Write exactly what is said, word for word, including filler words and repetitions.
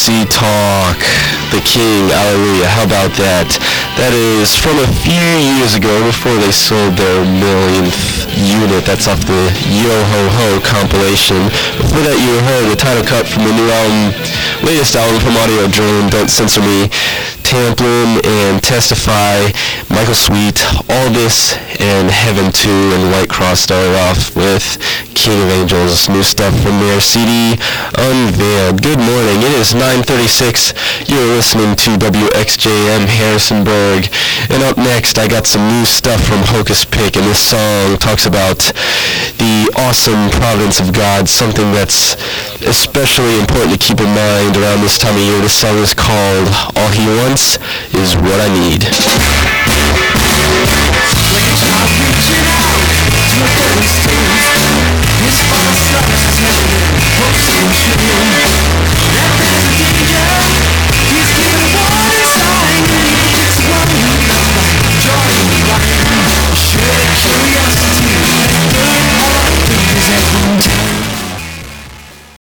Pussy Talk, the King, hallelujah, how about that? That is from a few years ago, before they sold their millionth unit. That's off the Yo Ho Ho compilation. Before that, you heard the title cut from the new album, latest album from Audio Drone, Don't Censor Me, Tamplin and Testify, Michael Sweet, All This, and Heaven two, and White Cross started off with King of Angels, new stuff from their C D, Unveiled. Good morning, it is nine thirty-six, you're listening to W X J M Harrisonburg, and up next I got some new stuff from Hocus Pick, and this song talks about the awesome providence of God, something that's especially important to keep in mind around this time of year. This song is called All He Wants Is What I Need. When it's not reaching out